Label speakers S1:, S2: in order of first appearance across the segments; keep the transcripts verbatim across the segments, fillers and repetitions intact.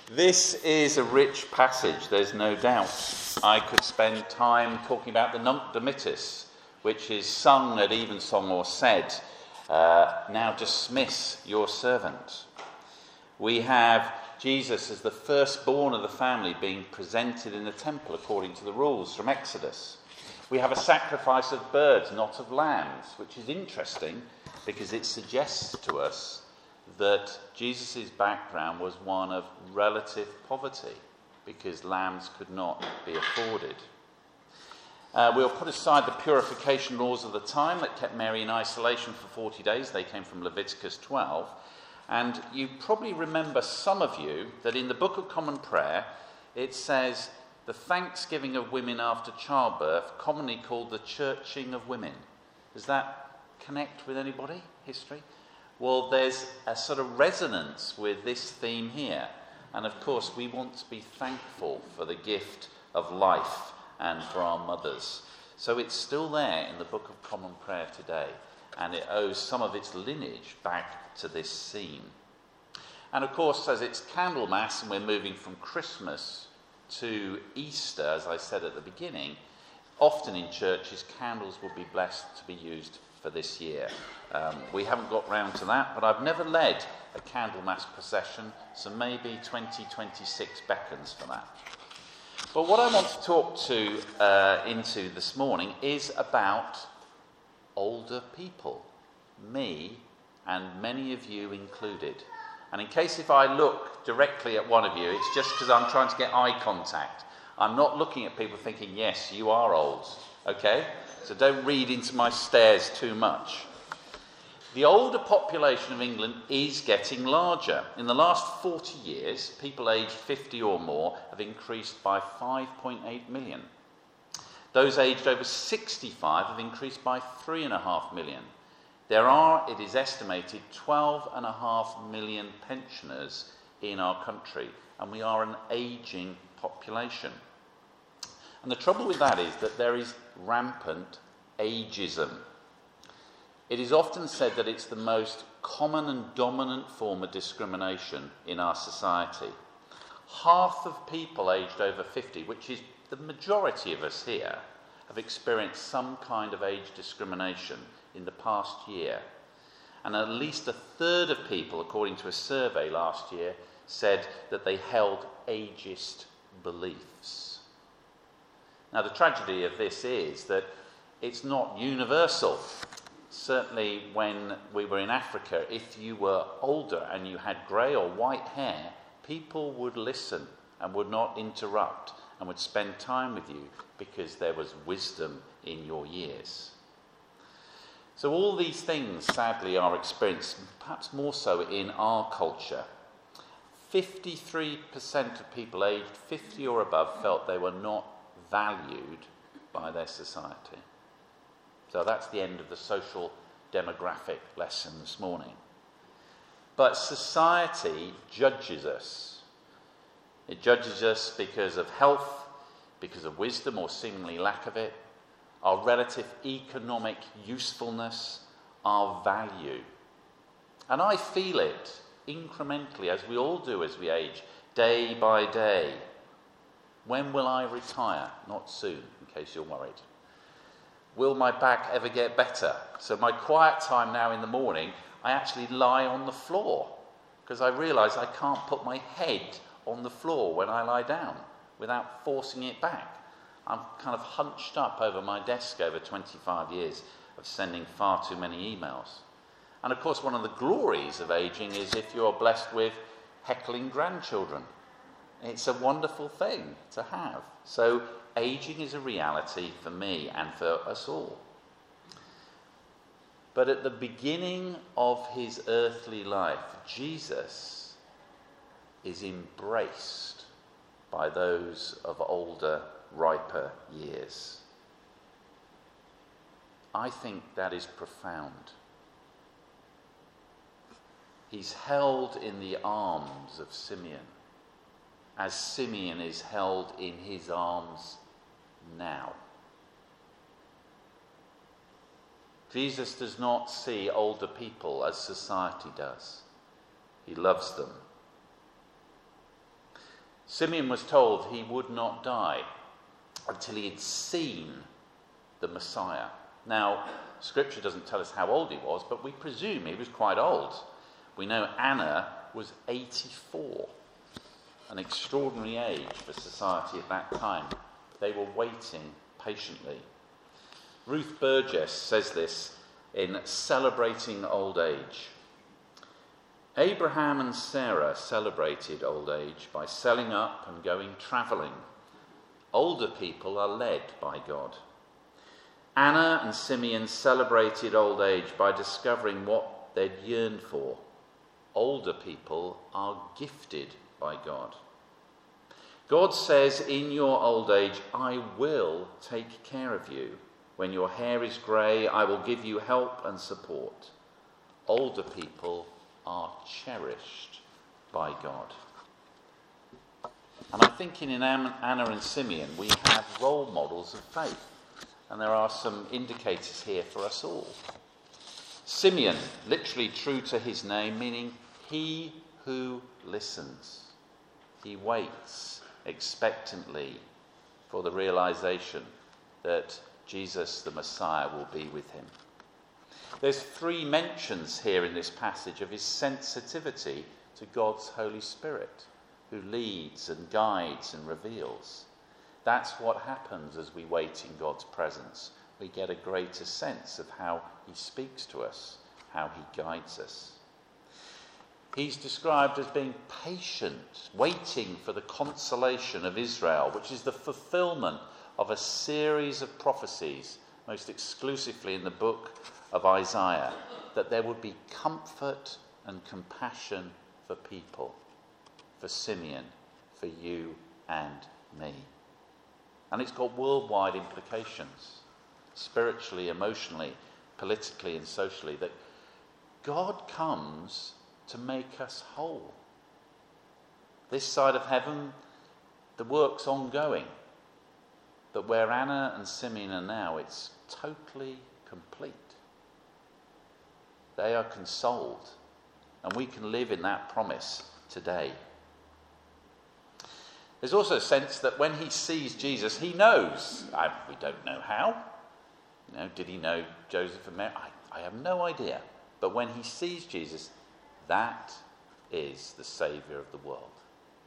S1: This is a rich passage, there's no doubt. I could spend time talking about the Nunc Dimittis, which is sung at evensong or said, uh, now dismiss your servant. We have Jesus as the firstborn of the family being presented in the temple according to the rules from Exodus. We have a sacrifice of birds, not of lambs, which is interesting because it suggests to us that Jesus' background was one of relative poverty because lambs could not be afforded. Uh, we'll put aside the purification laws of the time that kept Mary in isolation for forty days. They came from Leviticus twelve. And you probably remember, some of you, that in the Book of Common Prayer it says the thanksgiving of women after childbirth, commonly called the churching of women. Does that connect with anybody? History? Well, there's a sort of resonance with this theme here. And of course, we want to be thankful for the gift of life and for our mothers. So it's still there in the Book of Common Prayer today. And it owes some of its lineage back to this scene. And of course, as it's Candlemas and we're moving from Christmas to Easter, as I said at the beginning, often in churches, candles will be blessed to be used for this year. Um, we haven't got round to that, but I've never led a Candlemas procession, so maybe twenty twenty-six beckons for that. But what I want to talk to uh, into this morning is about older people, me and many of you included. And in case if I look directly at one of you, it's just because I'm trying to get eye contact. I'm not looking at people thinking, yes, you are old, okay? So don't read into my stares too much. The older population of England is getting larger. In the last forty years, people aged fifty or more have increased by five point eight million. Those aged over sixty-five have increased by three point five million. There are, it is estimated, twelve point five million pensioners in our country, and we are an ageing population. And the trouble with that is that there is rampant ageism. It is often said that it's the most common and dominant form of discrimination in our society. Half of people aged over fifty, which is the majority of us here, have experienced some kind of age discrimination in the past year. And at least a third of people, according to a survey last year, said that they held ageist beliefs. Now, the tragedy of this is that it's not universal. Certainly when we were in Africa, if you were older and you had grey or white hair, people would listen and would not interrupt and would spend time with you because there was wisdom in your years. So all these things, sadly, are experienced, perhaps more so in our culture. fifty-three percent of people aged fifty or above felt they were not valued by their society. So that's the end of the social demographic lesson this morning. But society judges us. It judges us because of health, because of wisdom or seemingly lack of it, our relative economic usefulness, our value. And I feel it incrementally, as we all do as we age, day by day. When will I retire? Not soon, in case you're worried. Will my back ever get better? So my quiet time now in the morning, I actually lie on the floor because I realise I can't put my head on the floor when I lie down without forcing it back. I'm kind of hunched up over my desk over twenty-five years of sending far too many emails. And of course, one of the glories of ageing is if you're blessed with heckling grandchildren. It's a wonderful thing to have. So ageing is a reality for me and for us all. But at the beginning of his earthly life, Jesus is embraced by those of older, riper years. I think that is profound. He's held in the arms of Simeon, as Simeon is held in his arms now. Jesus does not see older people as society does. He loves them. Simeon was told he would not die until he had seen the Messiah. Now, Scripture doesn't tell us how old he was, but we presume he was quite old. We know Anna was eighty-four, an extraordinary age for society at that time. They were waiting patiently. Ruth Burgess says this in Celebrating Old Age. Abraham and Sarah celebrated old age by selling up and going travelling. Older people are led by God. Anna and Simeon celebrated old age by discovering what they'd yearned for. Older people are gifted by God. God says, in your old age, I will take care of you. When your hair is grey, I will give you help and support. Older people are cherished by God. And I'm thinking in Anna and Simeon, we have role models of faith. And there are some indicators here for us all. Simeon, literally true to his name, meaning he who listens. He waits expectantly for the realization that Jesus, the Messiah, will be with him. There's three mentions here in this passage of his sensitivity to God's Holy Spirit, who leads and guides and reveals. That's what happens as we wait in God's presence. We get a greater sense of how he speaks to us, how he guides us. He's described as being patient, waiting for the consolation of Israel, which is the fulfillment of a series of prophecies, most exclusively in the book of Isaiah, that there would be comfort and compassion for people, for Simeon, for you and me. And it's got worldwide implications, spiritually, emotionally, politically and socially, that God comes to make us whole. This side of heaven, the work's ongoing. But where Anna and Simeon are now, it's totally complete. They are consoled, and we can live in that promise today. There's also a sense that when he sees Jesus, he knows. I, we don't know how. You know, did he know Joseph and Mary? I, I have no idea. But when he sees Jesus, that is the Saviour of the world.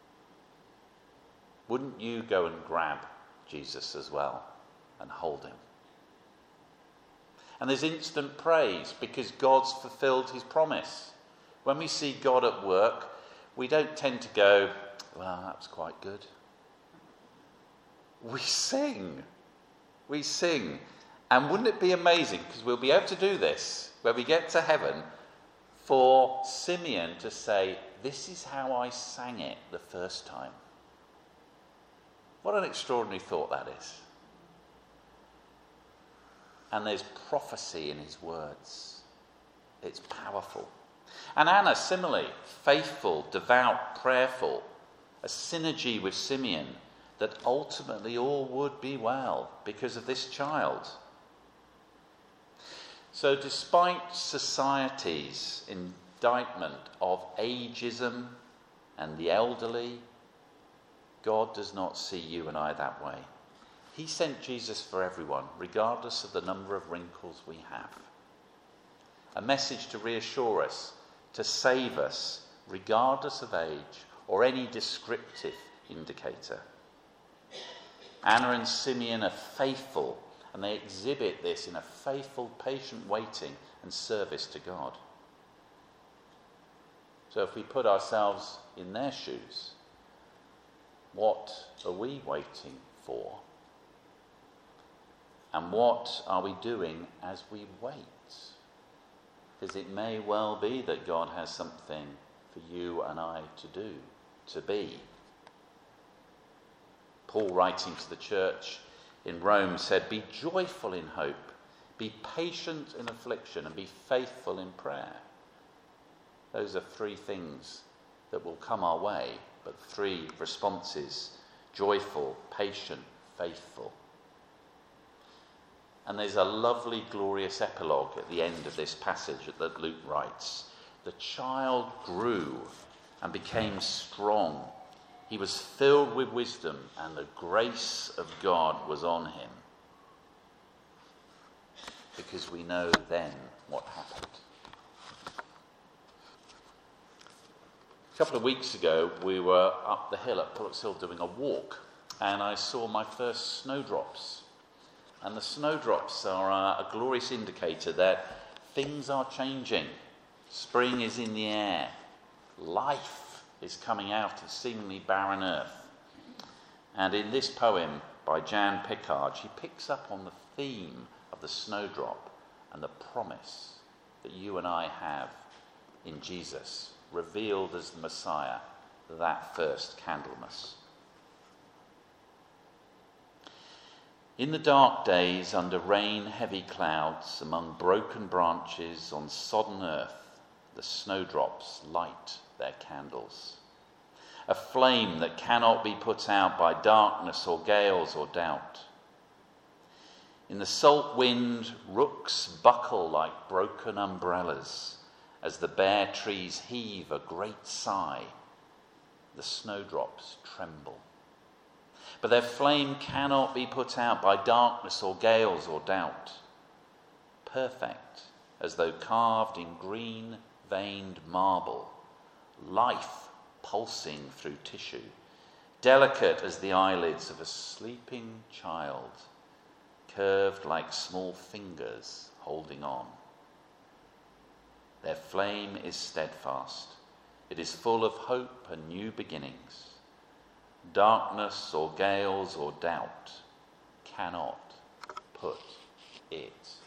S1: Wouldn't you go and grab Jesus as well and hold him? And there's instant praise because God's fulfilled his promise. When we see God at work, we don't tend to go, well, that was quite good. We sing. We sing. And wouldn't it be amazing, because we'll be able to do this when we get to heaven, for Simeon to say, this is how I sang it the first time. What an extraordinary thought that is. And there's prophecy in his words. It's powerful. And Anna, similarly, faithful, devout, prayerful, a synergy with Simeon, that ultimately all would be well because of this child. So despite society's indictment of ageism and the elderly, God does not see you and I that way. He sent Jesus for everyone, regardless of the number of wrinkles we have. A message to reassure us, to save us, regardless of age or any descriptive indicator. Anna and Simeon are faithful, and they exhibit this in a faithful, patient waiting and service to God. So if we put ourselves in their shoes, what are we waiting for? And what are we doing as we wait? Because it may well be that God has something for you and I to do, to be. Paul, writing to the church in Rome, said, be joyful in hope, be patient in affliction, and be faithful in prayer. Those are three things that will come our way, but three responses: joyful, patient, faithful. And there's a lovely, glorious epilogue at the end of this passage that Luke writes. The child grew and became strong, He was filled with wisdom, and the grace of God was on him. Because we know then what happened. A couple of weeks ago, we were up the hill at Pullocks Hill doing a walk, and I saw my first snowdrops. And the snowdrops are a, a glorious indicator that things are changing. Spring is in the air. Life is coming out of seemingly barren earth. And in this poem by Jan Pickard, she picks up on the theme of the snowdrop and the promise that you and I have in Jesus, revealed as the Messiah, that first Candlemas. In the dark days, under rain-heavy clouds, among broken branches on sodden earth, the snowdrops light their candles. A flame that cannot be put out by darkness or gales or doubt. In the salt wind, rooks buckle like broken umbrellas as the bare trees heave a great sigh. The snowdrops tremble. But their flame cannot be put out by darkness or gales or doubt. Perfect, as though carved in green-veined marble, life pulsing through tissue, delicate as the eyelids of a sleeping child, curved like small fingers holding on. Their flame is steadfast. It is full of hope and new beginnings. Darkness or gales or doubt cannot put it